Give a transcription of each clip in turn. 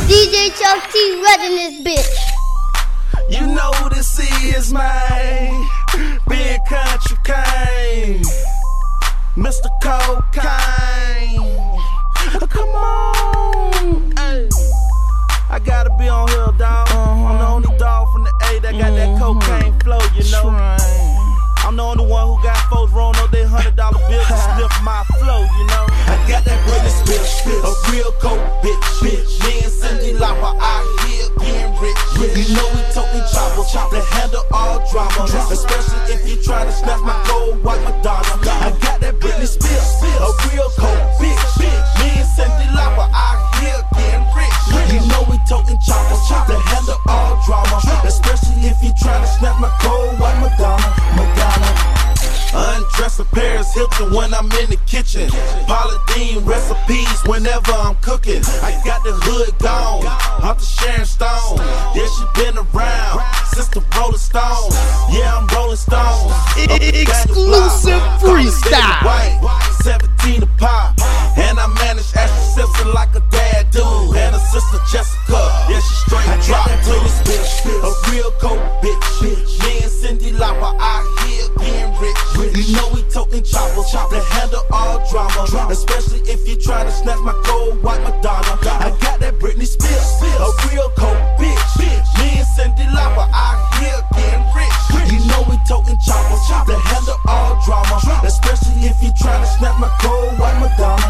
DJ Chuck T running this bitch. You know who this is, man. Big Country Kane, Mr. Cocaine. Come on, hey. I gotta be on here, dawg. I'm the only dog from the A that got that cocaine flow, you know. I'm the only one who got folks rolling up their $100 bills to sniff my flow, you know. I got that Britney Spears, a real cold bitch. Me and Cindy Lauper out here getting rich. You know we toting choppers to handle all drama, especially if you try to snatch my gold white Madonna. I got that Britney Spears, a real cold bitch. Me and Cindy Lauper out here getting rich. You know we toting choppers to handle all drama, especially if you try to snatch my gold white Madonna. Undressing Paris Hilton when I'm in the kitchen. Paula Deen recipes whenever I'm cooking. I got the hood gone, off the Sharon Stone. Yeah, she been around since the Rolling Stones. Yeah, I'm Rolling Stones. Exclusive freestyle. 17 a pop, and I manage Ashley Simpson like a dad do. And her sister Jessica, yeah, she straight drop to this bitch. A real cold bitch. Me and Cindy Lauper out here getting rich. You know we toting choppers to handle all drama, especially if you try to snatch my gold white Madonna. I got that Britney Spears, a real cold bitch. Me and Cindy Lauper out here getting rich. You know we toting choppers to handle all drama, especially if you try to snatch my gold white Madonna.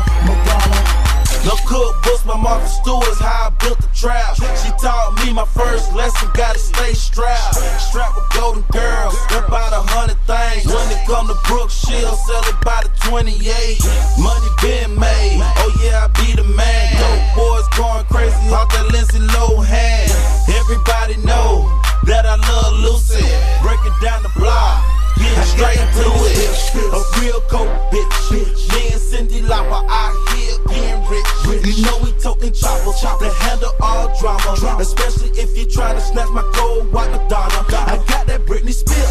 No cook books, my Martha Stewart's how I built the trap. She taught me my first lesson, gotta stay strapped. Strapped with golden girls, about 100 things. When it come to Brooke Shields, sell it by the 28. Money been made, oh yeah, I be the man. Dope boys going crazy off that Lindsay Lohan. Everybody know that I love Lucy. Breaking down the block, getting straight to it. A real cold bitch. Me and Cindy Lauper out here getting rich. You know we toting choppers to handle all drama, especially if you try to snatch my gold white Madonna. I got that Britney Spears,